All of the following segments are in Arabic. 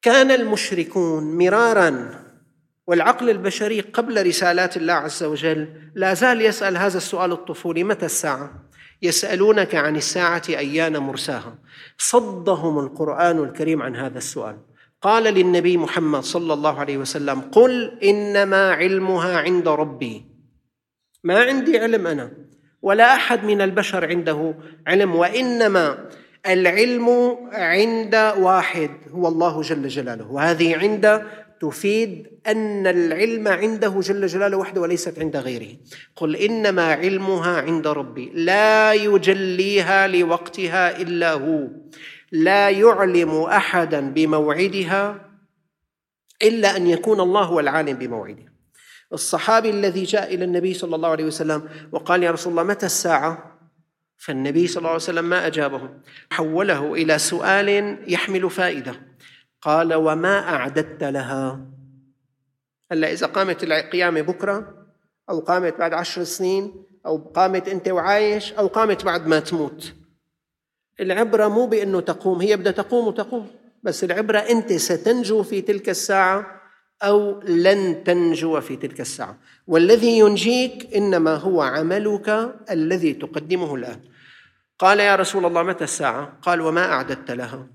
كان المشركون مرارا، والعقل البشري قبل رسالات الله عز وجل لا زال يسأل هذا السؤال الطفولي: متى الساعة؟ يسألونك عن الساعة أيان مرساها. صدهم القرآن الكريم عن هذا السؤال. قال للنبي محمد صلى الله عليه وسلم: قل إنما علمها عند ربي. ما عندي علم أنا، ولا أحد من البشر عنده علم، وإنما العلم عند واحد هو الله جل جلاله. وهذه عند تفيد أن العلم عنده جل جلاله وحده وليست عند غيره. قل إنما علمها عند ربي لا يجليها لوقتها إلا هو، لا يعلم أحدا بموعدها إلا أن يكون الله هو العالم بموعدها. الصحابي الذي جاء إلى النبي صلى الله عليه وسلم وقال: يا رسول الله متى الساعة؟ فالنبي صلى الله عليه وسلم ما أجابه، حوله إلى سؤال يحمل فائدة. قال: وما أعددت لها؟ هلا إذا قامت القيامة بكرة، أو قامت بعد 10 سنين، أو قامت أنت وعايش، أو قامت بعد ما تموت، العبرة مو بأنه تقوم، هي بدها تقوم وتقوم، بس العبرة أنت ستنجو في تلك الساعة أو لن تنجو في تلك الساعة. والذي ينجيك إنما هو عملك الذي تقدمه الآن. قال: يا رسول الله متى الساعة؟ قال: وما أعددت لها؟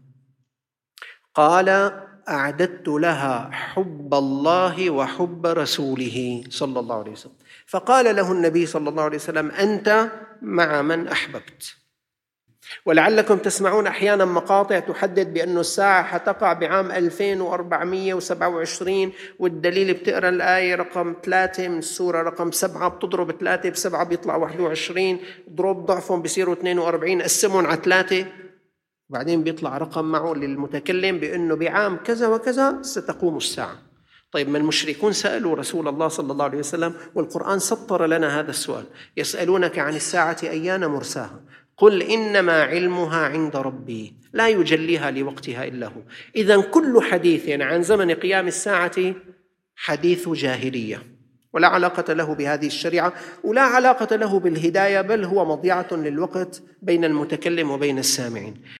قال: أعددت لها حب الله وحب رسوله صلى الله عليه وسلم. فقال له النبي صلى الله عليه وسلم: أنت مع من أحببت. ولعلكم تسمعون أحيانا مقاطع تحدد بأن الساعة حتقع بعام 2427، والدليل بتقرأ الآية رقم 3 من السورة رقم 7، بتضرب 3 ب7 بيطلع 21، ضرب ضعفهم بيصيروا 42، قسمهم على 3، وبعدين بيطلع رقم معه للمتكلم بأنه بعام كذا وكذا ستقوم الساعة. طيب، ما المشركون سألوا رسول الله صلى الله عليه وسلم، والقرآن سطر لنا هذا السؤال: يسألونك عن الساعة أيان مرساها، قل إنما علمها عند ربي لا يجليها لوقتها إلا هو. إذن كل حديث عن زمن قيام الساعة حديث جاهلية، ولا علاقة له بهذه الشريعة، ولا علاقة له بالهداية، بل هو مضيعة للوقت بين المتكلم وبين السامعين.